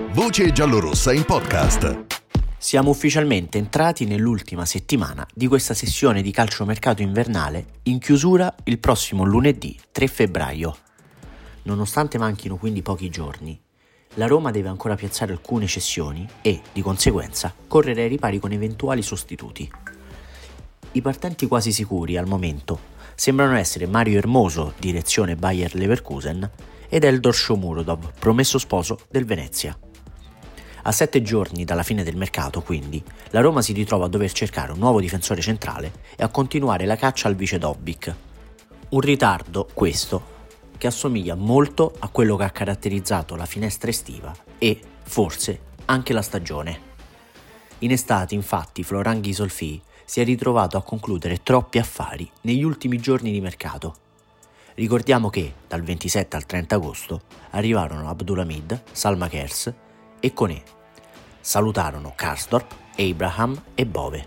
Voce giallorossa in podcast. Siamo ufficialmente entrati nell'ultima settimana di questa sessione di calciomercato invernale, in chiusura il prossimo lunedì 3 febbraio. Nonostante manchino quindi pochi giorni, la Roma deve ancora piazzare alcune cessioni e, di conseguenza, correre ai ripari con eventuali sostituti. I partenti quasi sicuri al momento sembrano essere Mario Hermoso, direzione Bayer Leverkusen, ed Eldor Shomurodov, promesso sposo del Venezia. A 7 giorni dalla fine del mercato, quindi, la Roma si ritrova a dover cercare un nuovo difensore centrale e a continuare la caccia al vice Dobbik. Un ritardo, questo, che assomiglia molto a quello che ha caratterizzato la finestra estiva e, forse, anche la stagione. In estate, infatti, Florent Ghisolfi si è ritrovato a concludere troppi affari negli ultimi giorni di mercato. Ricordiamo che, dal 27 al 30 agosto, arrivarono Abdulhamid, Salma Kers e Koné. Salutarono Karsdorp, Abraham e Bove.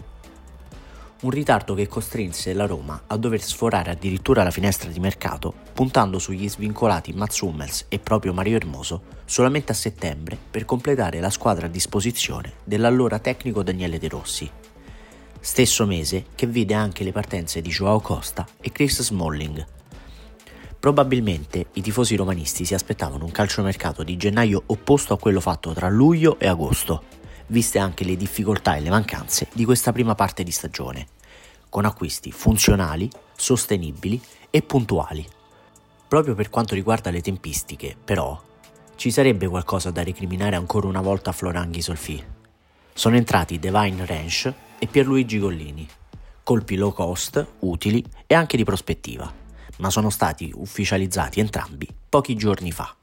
Un ritardo che costrinse la Roma a dover sforare addirittura la finestra di mercato, puntando sugli svincolati Mats Hummels e proprio Mario Hermoso solamente a settembre per completare la squadra a disposizione dell'allora tecnico Daniele De Rossi. Stesso mese che vide anche le partenze di Joao Costa e Chris Smalling. Probabilmente i tifosi romanisti si aspettavano un calciomercato di gennaio opposto a quello fatto tra luglio e agosto, viste anche le difficoltà e le mancanze di questa prima parte di stagione, con acquisti funzionali, sostenibili e puntuali. Proprio per quanto riguarda le tempistiche, però, ci sarebbe qualcosa da recriminare ancora una volta a Florent Ghisolfi. Sono entrati Devine Rensch e Pierluigi Gollini, colpi low cost, utili e anche di prospettiva, ma sono stati ufficializzati entrambi pochi giorni fa.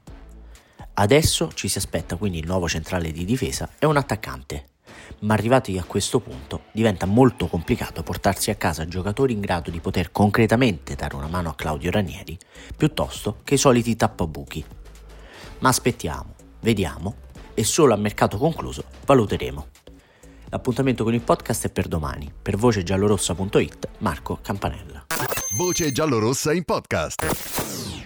Adesso ci si aspetta quindi il nuovo centrale di difesa e un attaccante, ma arrivati a questo punto diventa molto complicato portarsi a casa giocatori in grado di poter concretamente dare una mano a Claudio Ranieri piuttosto che i soliti tappabuchi. Ma aspettiamo, vediamo e solo a mercato concluso valuteremo. L'appuntamento con il podcast è per domani. Per vocegiallorossa.it, Marco Campanella. Voce giallorossa in podcast.